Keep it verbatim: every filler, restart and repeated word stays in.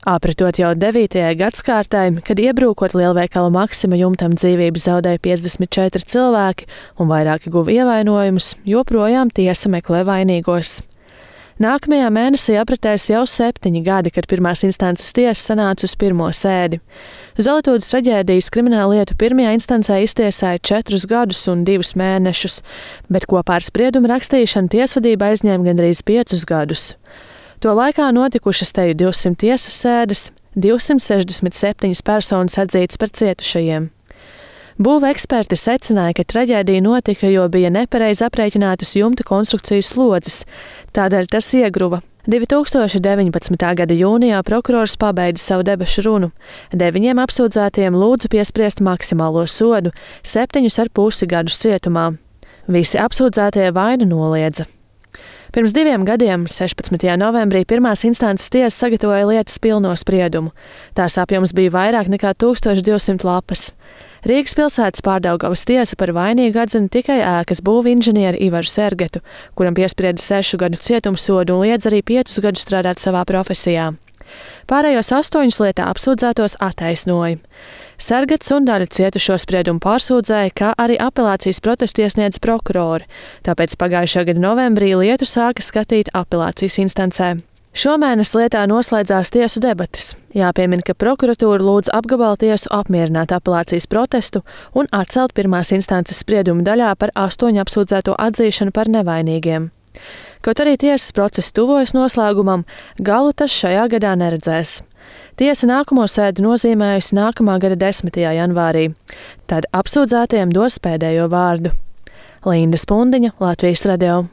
Apritot jau devītajai gadskārtai, kad iebrūkot lielveikala Maksima jumtam dzīvību zaudēja piecdesmit četri cilvēki un vairāki guva ievainojumus, joprojām tiesa meklē vainīgos. Nākamajā mēnesī apritēs jau septiņi gadi, kad pirmās instances tiesa sanāca uz pirmo sēdi. Zolitūdas traģēdijas krimināllietu pirmajā instancē iztiesāja četrus gadus un divus mēnešus, bet kopā ar spriedumu rakstīšanu tiesvedība aizņēma gandrīz piecus gadus. To laikā notikušas teju divsimt tiesas sēdes, divsimt sešdesmit septiņas personas atzītas par cietušajiem. Būva eksperti secināja, ka traģēdija notika, jo bija nepareizi aprēķinātas jumta konstrukciju slodzes, tādēļ tas iegruva. divi tūkstoši deviņpadsmitā gada jūnijā prokurors pabeidza savu debašu runu. Deviņiem apsūdzētiem lūdza piespriest maksimālo sodu – septiņus ar pusi gadus cietumā. Visi apsūdzētie vainu noliedza. Pirms diviem gadiem, sešpadsmitajā novembrī, pirmās instances tiesa sagatavoja lietas pilno spriedumu. Tās apjoms bija vairāk nekā tūkstoš divsimt lapas. Rīgas pilsētas Pārdaugavas tiesa par vainīgu atzina tikai ēkas būvinženieri Ivaru Sergetu, kuram piesprieda sešu gadu cietumsodu un liedz arī piecus gadus strādāt savā profesijā. Pārējos astoņus lietā apsūdzētos attaisnoja. Sergets un daļa cietušo spriedumu pārsūdzēja, kā arī apelācijas protestu iesniedz prokurori, tāpēc pagājušā gada novembrī lietu sāka skatīt apelācijas instancē. Šomēnes lietā noslēdzās tiesu debates. Jāpiemina, ka prokuratūra lūdz apgabaltiesu apmierināt apelācijas protestu un atcelt pirmās instances spriedumu daļā par astoņu apsūdzēto atzīšanu par nevainīgiem. Kaut arī tiesas process tuvojas noslēgumam, galu tas šajā gadā neredzēs. Tiesa nākamo sēdi nozīmējusi nākamā gada desmitajā janvārī. Tad apsūdzētiem dos pēdējo vārdu. Linda Spundiņa, Latvijas radio.